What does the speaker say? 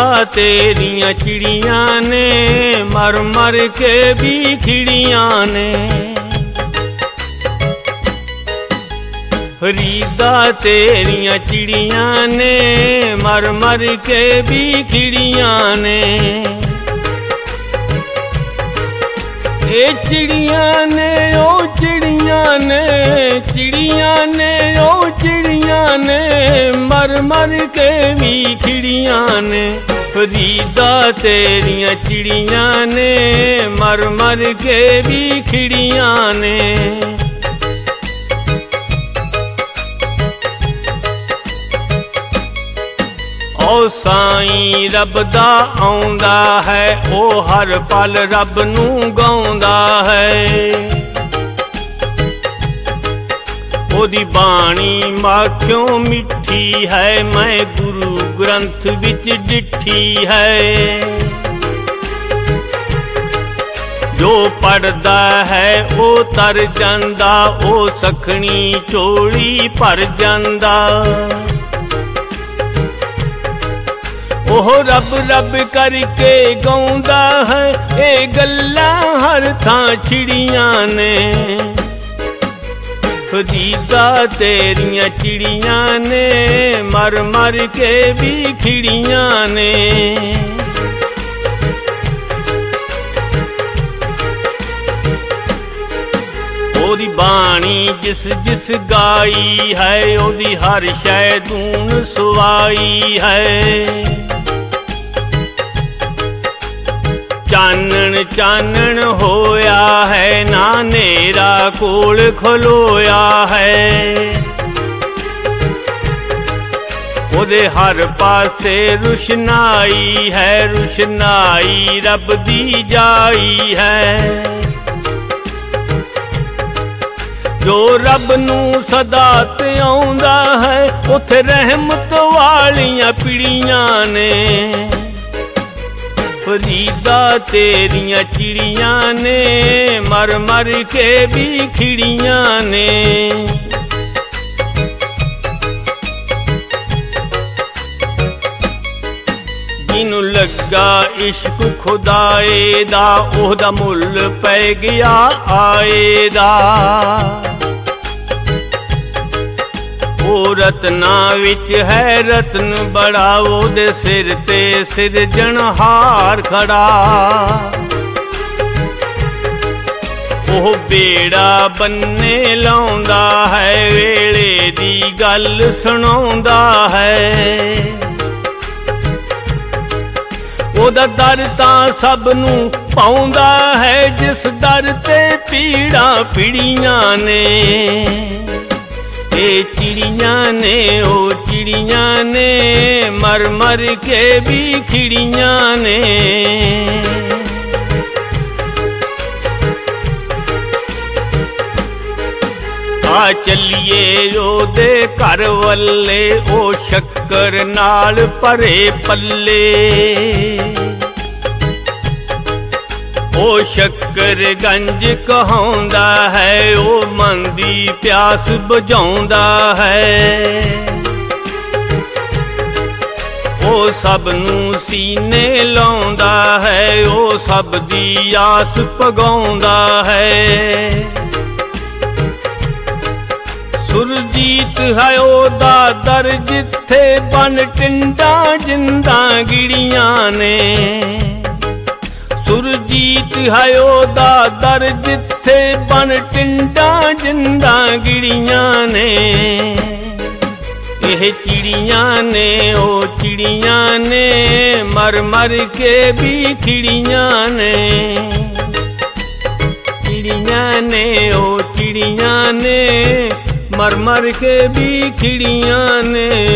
तेरियां चिड़ियां ने मर मर के भी खिड़ियां ने। फरीदा तेरियां चिड़ियां ने मर मर के भी खिड़ियां ने। ए चिड़ियां ने ओ चिड़ियां ने, चिड़ियां ने ओ चिड़ियां ने मर मर के भी खिड़ियां ने। फरीदा तेरियां चिड़ियां ने मर मर के भी खिड़ियां ने। ओ साईं रब दा आउंदा है, ओ हर पल रब नू गाउंदा है। ओदी बाणी माखियों मिठी है, मैं गुरु ग्रंथ विच डिठी है। जो पढ़दा है ओ तर जांदा, ओ सखनी चोली भर जांदा। ओह रब रब करके गाउंदा है, ए गल्लां हर थां छिड़ियां ने। फरीदा तेरियां चिड़ियां ने मर मर के भी खिड़ियां ने। ओदी बाणी जिस जिस गाई है, ओदी हर शै दून सुवाई है। चानन चानन होया है, ना नेरा कोल खलोया है। ओदे हर पासे रुशनाई है, रुशनाई रब दी जाई है। जो रब नू सदा ते आउंदा है, उथे रहमत वालियां पिड़ियां ने। फरीदा तेरियां चिड़ियां ने मर मर के भी खिड़ियां ने। जिन्नू लगा इश्क खुदाए दा, ओहदा मुल पै गया आए दा। ओ रत्ना विच है रत्न बड़ा, ओदे सिर ते सिरजनहार खड़ा। ओह बेड़ा बन्ने लाउंदा है, वेले दी गल सुनाउंदा है। ओदा दर तां सब नू पाउंदा है, जिस दर ते पीड़ा पिड़ियां ने। ए चिड़ियां ने ओ चिड़ियां ने मर मर के भी खिड़ियां ने। आ चलिए ओदे घर वल्ले, ओ शक्कर नाल भरे पल्ले। ओ शक्कर गंज कहाउंदा है, ओ मन दी प्यास बुझाउंदा है। ओ सब नू सीने लाउंदा है, ओ सब दी आस पगाउंदा है। सुरजीत है ओदा दर, जिथे बन टिंडा जिंदा गिड़ियां ने। सुरजीत है ओदा दर, जिथे बन टिंडा जिंदा गिड़ियां ने। एह चिड़ियां ने ओ चिड़ियां ने मर मर के भी खिड़ियां ने। चिड़ियां ने ओ चिड़ियां ने मर मर के भी खिड़ियां ने।